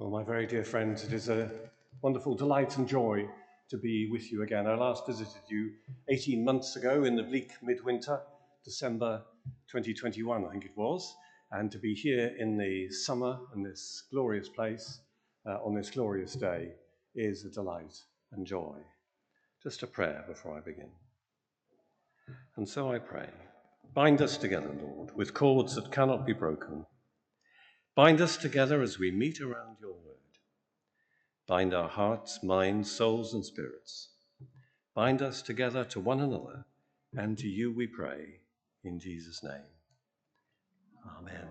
Well, my very dear friends, it is a wonderful delight and joy to be with you again. I last visited you 18 months ago in the bleak midwinter, December 2021, I think it was, and to be here in the summer in this glorious place on this glorious day is a delight and joy. Just a prayer before I begin. And so I pray, bind us together, Lord, with cords that cannot be broken. Bind us together as we meet around your word. Bind our hearts, minds, souls, and spirits. Bind us together to one another, and to you we pray, in Jesus' name. Amen.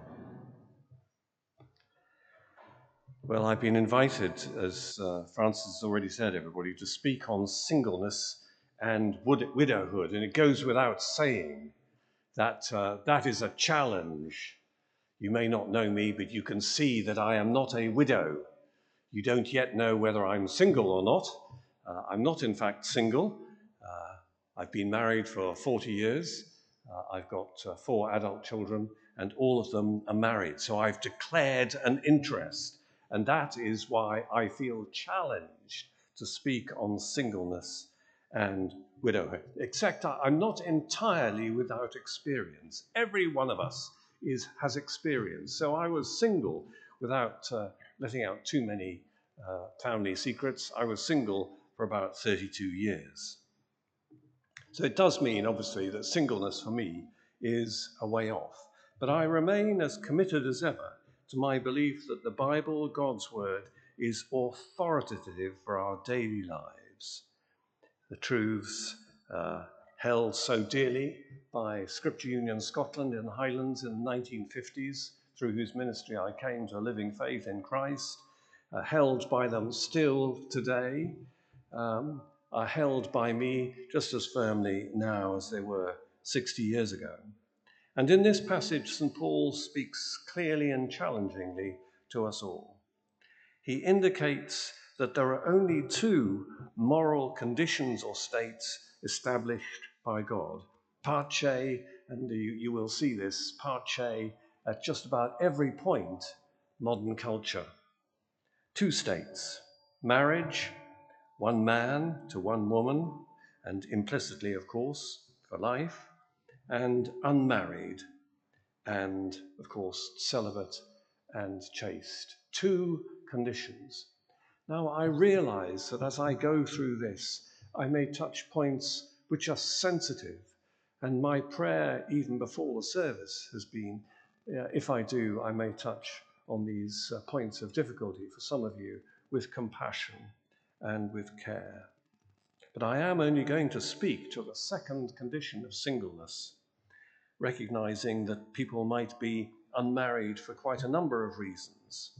Well, I've been invited, as Francis has already said, everybody, to speak on singleness and widowhood, and it goes without saying that that is a challenge. You may not know me, but you can see that I am not a widow. You don't yet know whether I'm single or not. I'm not, in fact, single. I've been married for 40 years. I've got 4 adult children, and all of them are married. So I've declared an interest, and that is why I feel challenged to speak on singleness and widowhood. Except I'm not entirely without experience. Every one of us has experience. So I was single without letting out too many family secrets. I was single for about 32 years. So it does mean, obviously, that singleness for me is a way off. But I remain as committed as ever to my belief that the Bible, God's word, is authoritative for our daily lives. The truths held so dearly by Scripture Union Scotland in the Highlands in the 1950s, through whose ministry I came to a living faith in Christ, held by them still today, are held by me just as firmly now as they were 60 years ago. And in this passage, St. Paul speaks clearly and challengingly to us all. He indicates that there are only 2 moral conditions or states established by God. Pace, and you will see this, pace at just about every point, modern culture. 2 states, marriage, one man to one woman, and implicitly, of course, for life, and unmarried, and, of course, celibate and chaste. 2 conditions. Now, I realize that as I go through this, I may touch points which are sensitive, and my prayer, even before the service, has been, if I do, I may touch on these points of difficulty for some of you with compassion and with care. But I am only going to speak to the second condition of singleness, recognizing that people might be unmarried for quite a number of reasons.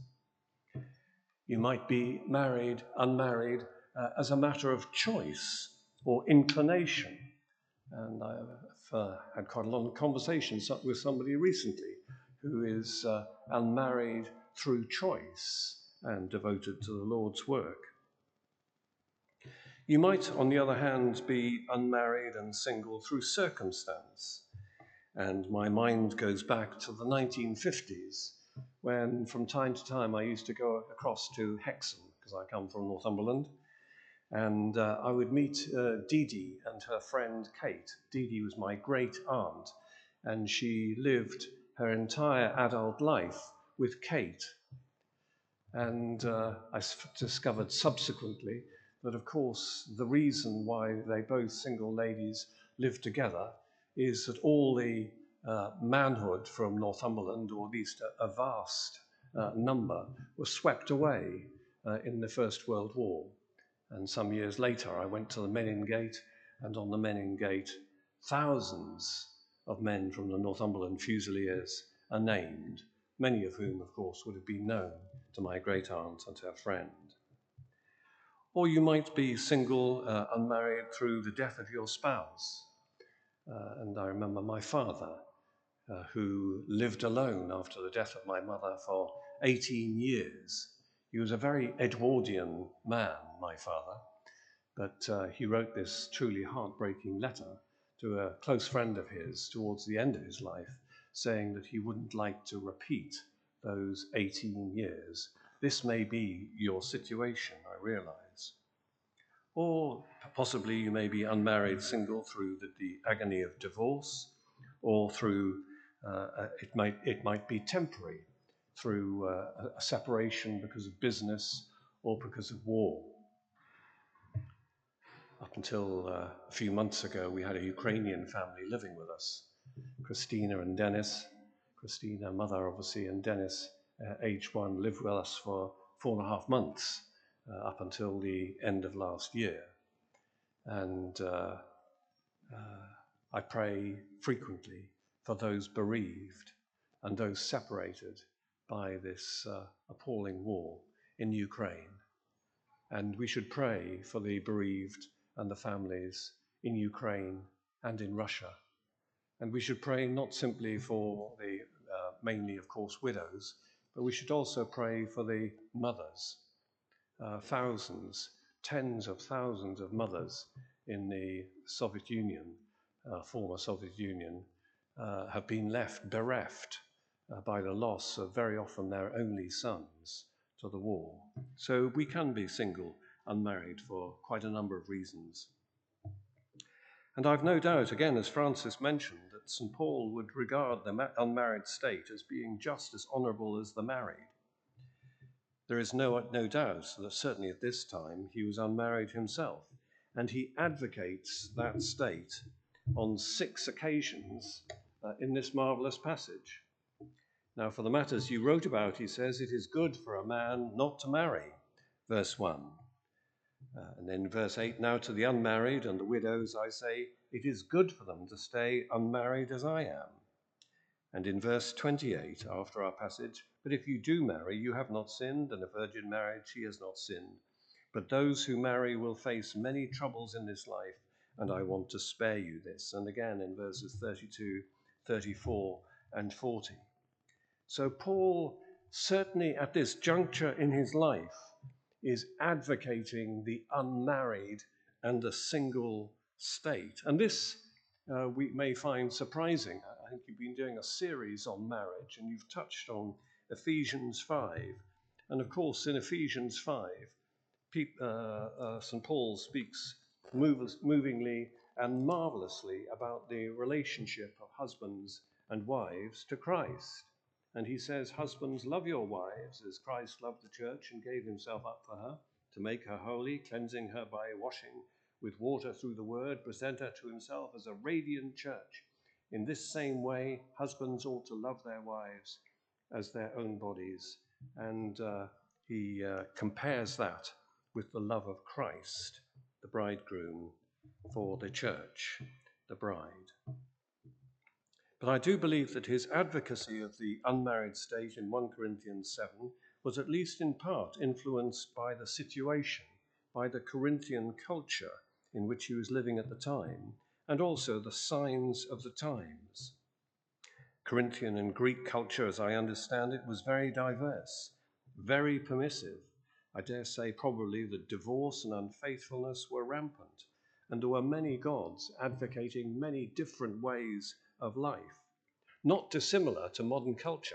You might be unmarried as a matter of choice or inclination. And I've had quite a long conversation with somebody recently who is unmarried through choice and devoted to the Lord's work. You might, on the other hand, be unmarried and single through circumstance. And my mind goes back to the 1950s, when from time to time I used to go across to Hexham, because I come from Northumberland, and I would meet Dee Dee and her friend Kate. Dee Dee was my great aunt, and she lived her entire adult life with Kate. And I discovered subsequently that, of course, the reason why they both single ladies lived together is that all the manhood from Northumberland, or at least a vast number, was swept away in the First World War. And some years later, I went to the Menin Gate, and on the Menin Gate, thousands of men from the Northumberland Fusiliers are named, many of whom, of course, would have been known to my great-aunt and her friend. Or you might be single, unmarried through the death of your spouse. And I remember my father, who lived alone after the death of my mother for 18 years. He was a very Edwardian man, my father, but he wrote this truly heartbreaking letter to a close friend of his towards the end of his life, saying that he wouldn't like to repeat those 18 years This may be your situation, I realize. Or possibly you may be unmarried, single through the agony of divorce, or through, it might be temporary, through a separation because of business or because of war. Up until a few months ago, we had a Ukrainian family living with us, Christina and Dennis. Christina, mother obviously, and Dennis, age 1, lived with us for 4.5 months up until the end of last year. And I pray frequently for those bereaved and those separated by this appalling war in Ukraine. And we should pray for the bereaved and the families in Ukraine and in Russia. And we should pray not simply for the, mainly of course, widows, but we should also pray for the mothers. Thousands, tens of thousands of mothers in the Soviet Union, former Soviet Union, have been left bereft by the loss of very often their only sons to the war. So we can be single, unmarried, for quite a number of reasons. And I've no doubt, again, as Francis mentioned, that St. Paul would regard the unmarried state as being just as honourable as the married. There is no doubt that certainly at this time he was unmarried himself, and he advocates that state on 6 occasions in this marvellous passage. Now, for the matters you wrote about, he says, it is good for a man not to marry, verse 1. And then verse 8, now to the unmarried and the widows I say, it is good for them to stay unmarried as I am. And in verse 28, after our passage, but if you do marry, you have not sinned, and a virgin married, she has not sinned. But those who marry will face many troubles in this life, and I want to spare you this. And again in verses 32, 34, and 40. So Paul, certainly at this juncture in his life, is advocating the unmarried and the single state. And this we may find surprising. I think you've been doing a series on marriage, and you've touched on Ephesians 5. And of course, in Ephesians 5, St. Paul speaks movingly and marvelously about the relationship of husbands and wives to Christ. And he says, husbands, love your wives as Christ loved the church and gave himself up for her, to make her holy, cleansing her by washing with water through the word, present her to himself as a radiant church. In this same way, husbands ought to love their wives as their own bodies. And he compares that with the love of Christ, the bridegroom, for the church, the bride. But I do believe that his advocacy of the unmarried state in 1 Corinthians 7 was at least in part influenced by the situation, by the Corinthian culture in which he was living at the time, and also the signs of the times. Corinthian and Greek culture, as I understand it, was very diverse, very permissive. I dare say probably that divorce and unfaithfulness were rampant, and there were many gods advocating many different ways of life, not dissimilar to modern culture.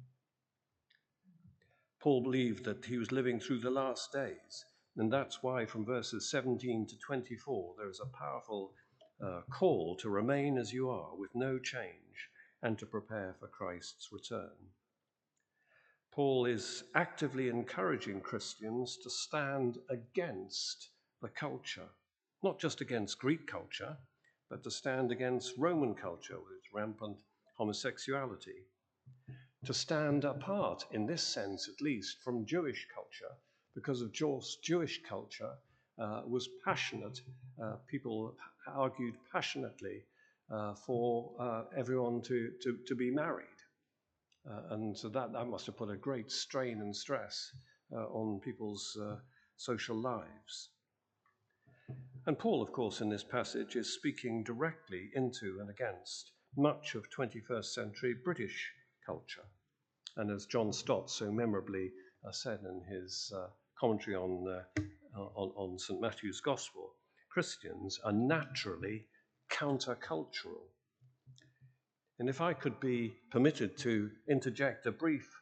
Paul believed that he was living through the last days, and that's why from verses 17 to 24 there is a powerful call to remain as you are with no change and to prepare for Christ's return. Paul is actively encouraging Christians to stand against the culture, not just against Greek culture, but to stand against Roman culture with its rampant homosexuality, to stand apart, in this sense at least, from Jewish culture, because of Jewish culture was passionate. People argued passionately for everyone to be married. And so that must have put a great strain and stress on people's social lives. And Paul, of course, in this passage is speaking directly into and against much of 21st century British culture. And as John Stott so memorably said in his commentary on St. Matthew's Gospel, Christians are naturally countercultural. And if I could be permitted to interject a brief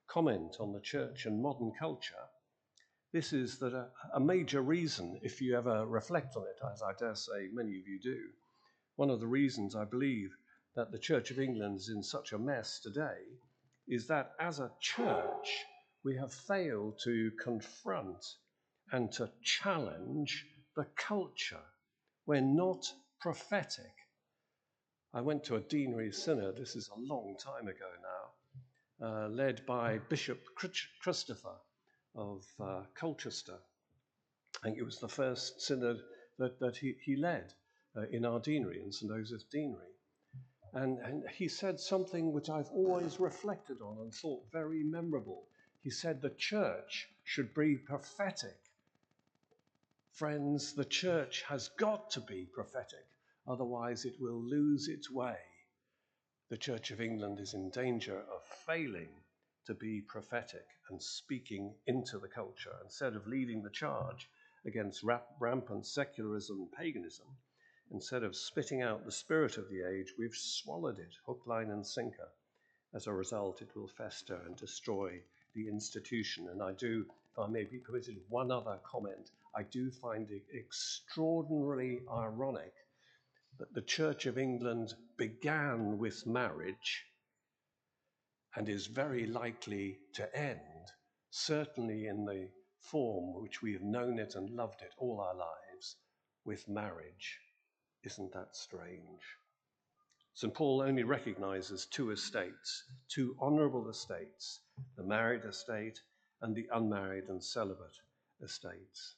comment on the church and modern culture, this is that a major reason, if you ever reflect on it, as I dare say many of you do, one of the reasons I believe that the Church of England is in such a mess today is that as a church, we have failed to confront and to challenge the culture. We're not prophetic. I went to a deanery synod, this is a long time ago now, led by Bishop Christopher of Colchester. I think it was the first synod that he led in our deanery, in St. Joseph's Deanery. And he said something which I've always reflected on and thought very memorable. He said the church should be prophetic. Friends, the church has got to be prophetic, otherwise it will lose its way. The Church of England is in danger of failing to be prophetic and speaking into the culture. Instead of leading the charge against rampant secularism and paganism, instead of spitting out the spirit of the age, we've swallowed it, hook, line, and sinker. As a result, it will fester and destroy the institution. And I do, if I may be permitted one other comment, I do find it extraordinarily ironic that the Church of England began with marriage and is very likely to end, certainly in the form which we have known it and loved it all our lives, with marriage. Isn't that strange? St. Paul only recognizes two estates, two honorable estates, the married estate and the unmarried and celibate estates.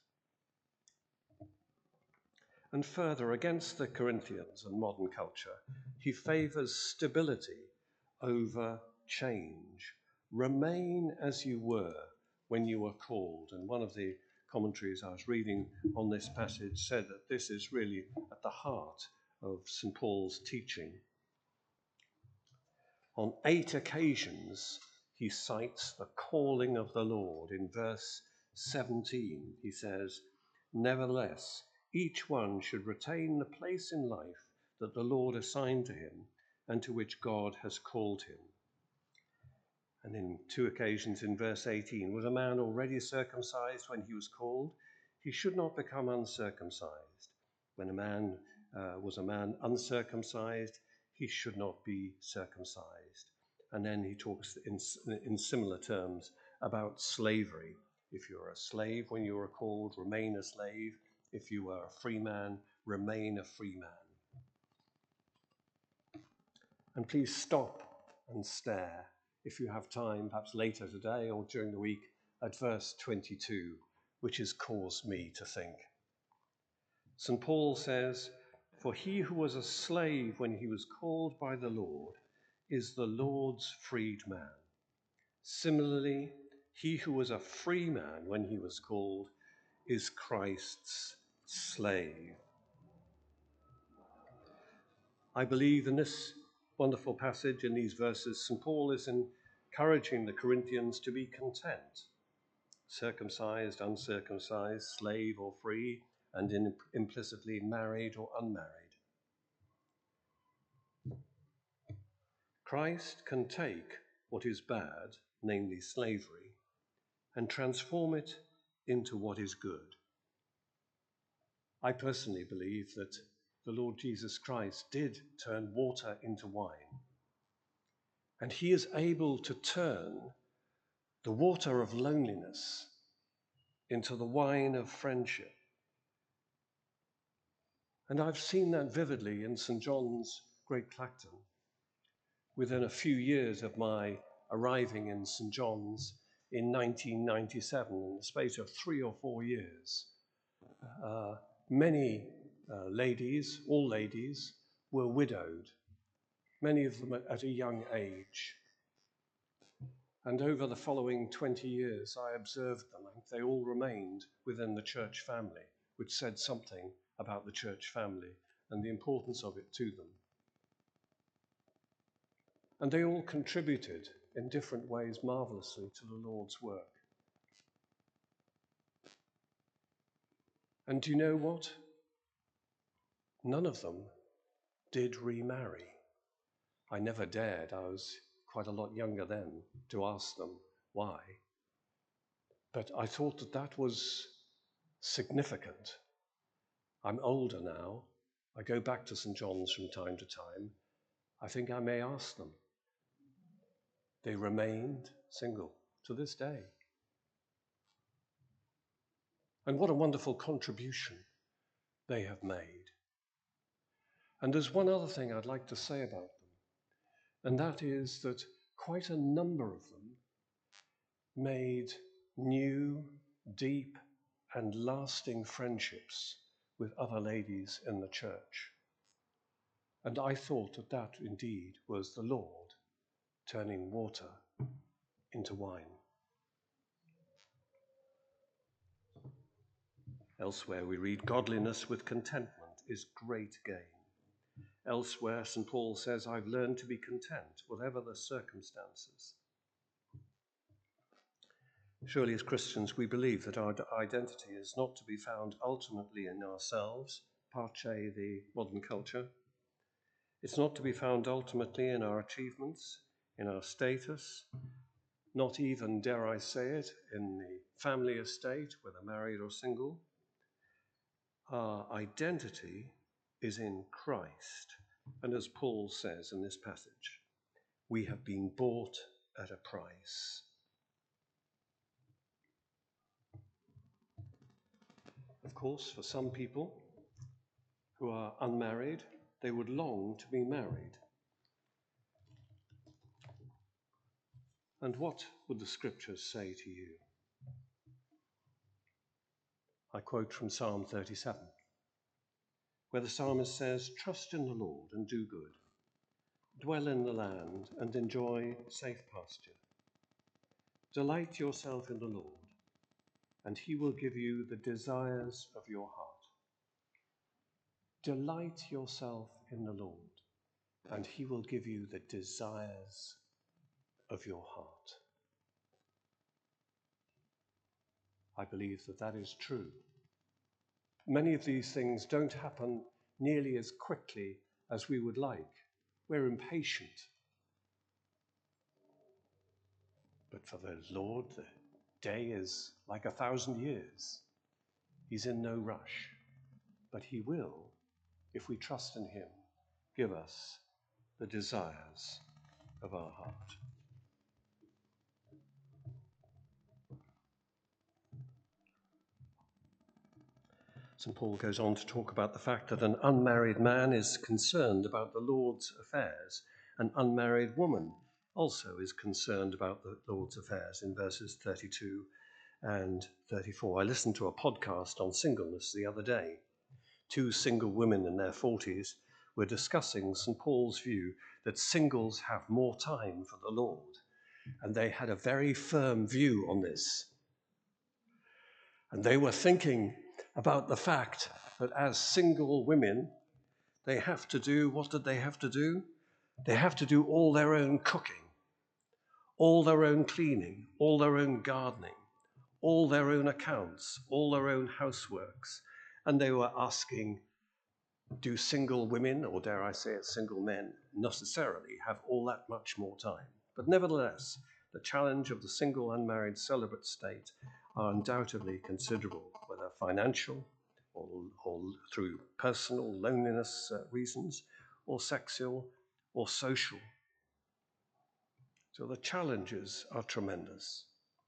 And further, against the Corinthians and modern culture, he favors stability over change. Remain as you were when you were called. And one of the commentaries I was reading on this passage said that this is really at the heart of St. Paul's teaching. On 8 occasions, he cites the calling of the Lord. In verse 17, he says, "Nevertheless, each one should retain the place in life that the Lord assigned to him and to which God has called him." And in 2 occasions in verse 18, was a man already circumcised when he was called? He should not become uncircumcised. When a man was a man uncircumcised, he should not be circumcised. And then he talks in similar terms about slavery. If you're a slave when you are called, remain a slave. If you are a free man, remain a free man. And please stop and stare, if you have time, perhaps later today or during the week, at verse 22, which has caused me to think. St. Paul says, "For he who was a slave when he was called by the Lord is the Lord's freed man. Similarly, he who was a free man when he was called is Christ's slave." I believe in this wonderful passage, in these verses, St. Paul is encouraging the Corinthians to be content, circumcised, uncircumcised, slave or free, and implicitly married or unmarried. Christ can take what is bad, namely slavery, and transform it into what is good. I personally believe that the Lord Jesus Christ did turn water into wine, and he is able to turn the water of loneliness into the wine of friendship. And I've seen that vividly in St. John's, Great Clacton. Within a few years of my arriving in St. John's in 1997, in the space of 3 or 4 years, many ladies, all ladies, were widowed, many of them at a young age. And over the following 20 years, I observed them, and they all remained within the church family, which said something about the church family and the importance of it to them. And they all contributed in different ways marvelously to the Lord's work. And do you know what? None of them did remarry. I never dared, I was quite a lot younger then, to ask them why. But I thought that that was significant. I'm older now. I go back to St. John's from time to time. I think I may ask them. They remained single to this day. And what a wonderful contribution they have made. And there's one other thing I'd like to say about them, and that is that quite a number of them made new, deep, and lasting friendships with other ladies in the church. And I thought that that indeed was the Lord turning water into wine. Elsewhere we read, godliness with contentment is great gain. Elsewhere, St. Paul says, I've learned to be content, whatever the circumstances. Surely as Christians we believe that our identity is not to be found ultimately in ourselves, parce the modern culture. It's not to be found ultimately in our achievements, in our status, not even, dare I say it, in the family estate, whether married or single. Our identity is in Christ. And as Paul says in this passage, we have been bought at a price. Of course, for some people who are unmarried, they would long to be married. And what would the scriptures say to you? I quote from Psalm 37, where the psalmist says, trust in the Lord and do good. Dwell in the land and enjoy safe pasture. Delight yourself in the Lord, and he will give you the desires of your heart. Delight yourself in the Lord, and he will give you the desires of your heart. I believe that that is true. Many of these things don't happen nearly as quickly as we would like. We're impatient. But for the Lord, the day is like 1,000 years. He's in no rush, but he will, if we trust in him, give us the desires of our heart. St. Paul goes on to talk about the fact that an unmarried man is concerned about the Lord's affairs. An unmarried woman also is concerned about the Lord's affairs in verses 32 and 34. I listened to a podcast on singleness the other day. Two single women in their 40s were discussing St. Paul's view that singles have more time for the Lord. And they had a very firm view on this. And they were thinking about the fact that as single women, they have to do, what did they have to do? They have to do all their own cooking, all their own cleaning, all their own gardening, all their own accounts, all their own houseworks. And they were asking, do single women, or dare I say it, single men, necessarily have all that much more time? But nevertheless, the challenge of the single unmarried celibate state are undoubtedly considerable, whether financial or through personal loneliness reasons, or sexual or social. So the challenges are tremendous.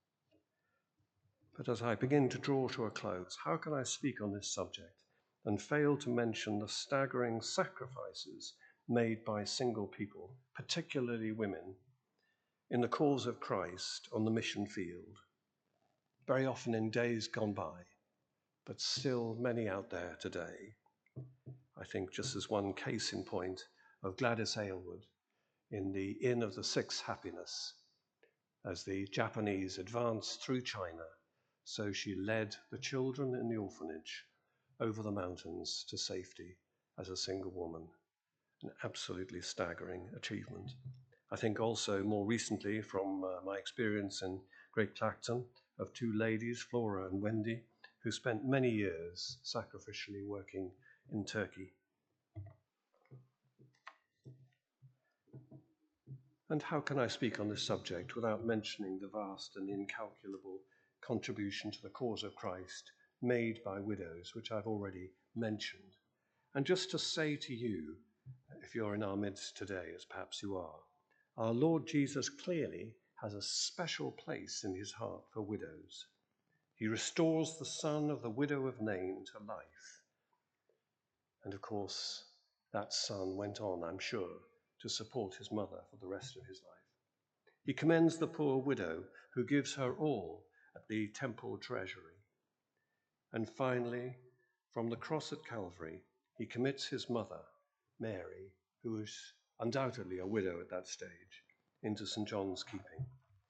But as I begin to draw to a close, how can I speak on this subject and fail to mention the staggering sacrifices made by single people, particularly women, in the cause of Christ on the mission field, very often in days gone by, but still many out there today. I think just as one case in point of Gladys Aylward in the Inn of the Sixth Happiness, as the Japanese advanced through China, so she led the children in the orphanage over the mountains to safety as a single woman. An absolutely staggering achievement. I think also more recently from my experience in Great Clacton of two ladies, Flora and Wendy, who spent many years sacrificially working in Turkey. And how can I speak on this subject without mentioning the vast and incalculable contribution to the cause of Christ made by widows, which I've already mentioned? And just to say to you, if you're in our midst today, as perhaps you are, our Lord Jesus clearly has a special place in his heart for widows. He restores the son of the widow of Nain to life. And of course, that son went on, I'm sure, to support his mother for the rest of his life. He commends the poor widow who gives her all at the temple treasury. And finally, from the cross at Calvary, he commits his mother, Mary, who was undoubtedly a widow at that stage, into St. John's keeping.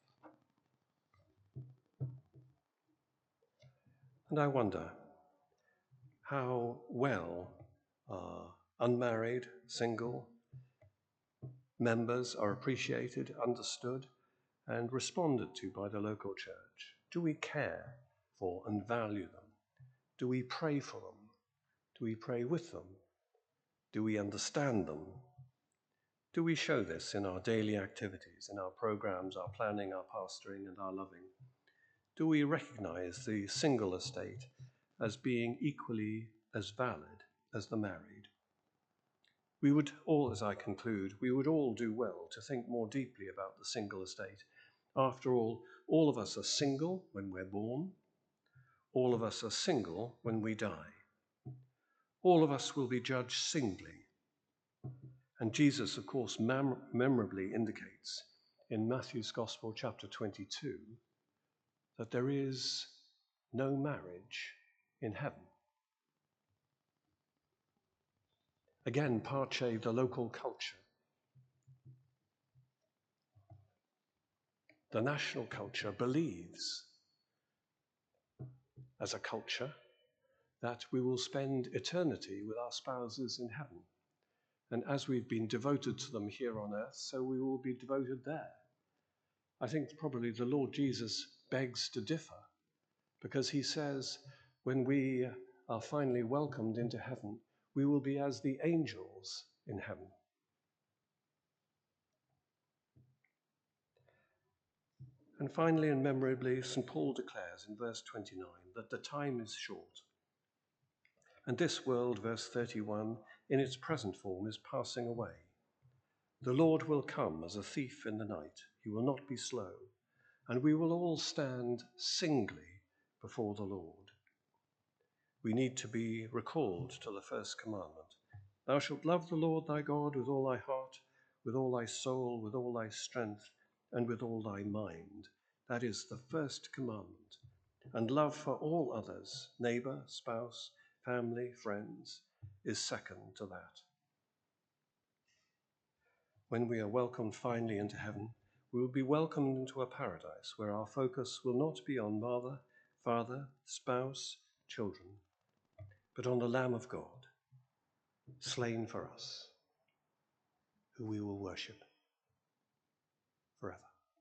And I wonder how well unmarried, single members are appreciated, understood, and responded to by the local church. Do we care for and value them? Do we pray for them? Do we pray with them? Do we understand them? Do we show this in our daily activities, in our programs, our planning, our pastoring, and our loving? Do we recognize the single estate as being equally as valid as the married? We would all, as I conclude, we would all do well to think more deeply about the single estate. After all of us are single when we're born. All of us are single when we die. All of us will be judged singly. And Jesus, of course, memorably indicates in Matthew's Gospel, chapter 22, that there is no marriage in heaven. Again, Pace, the local culture, the national culture, believes as a culture that we will spend eternity with our spouses in heaven. And as we've been devoted to them here on earth, so we will be devoted there. I think probably the Lord Jesus begs to differ, because he says when we are finally welcomed into heaven, we will be as the angels in heaven. And finally and memorably, St. Paul declares in verse 29 that the time is short. And this world, verse 31, in its present form is passing away. The Lord will come as a thief in the night. He will not be slow. And we will all stand singly before the Lord. We need to be recalled to the first commandment. Thou shalt love the Lord thy God with all thy heart, with all thy soul, with all thy strength, and with all thy mind. That is the first commandment. And love for all others, neighbor, spouse, family, friends, is second to that. When we are welcomed finally into heaven, we will be welcomed into a paradise where our focus will not be on mother, father, spouse, children, but on the Lamb of God, slain for us, who we will worship forever.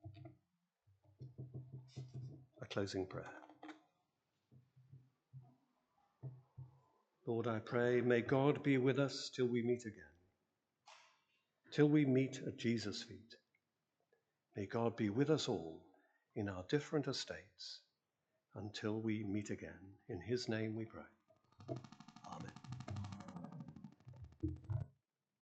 A closing prayer. Lord, I pray, may God be with us till we meet again, till we meet at Jesus' feet. May God be with us all in our different estates until we meet again. In his name we pray.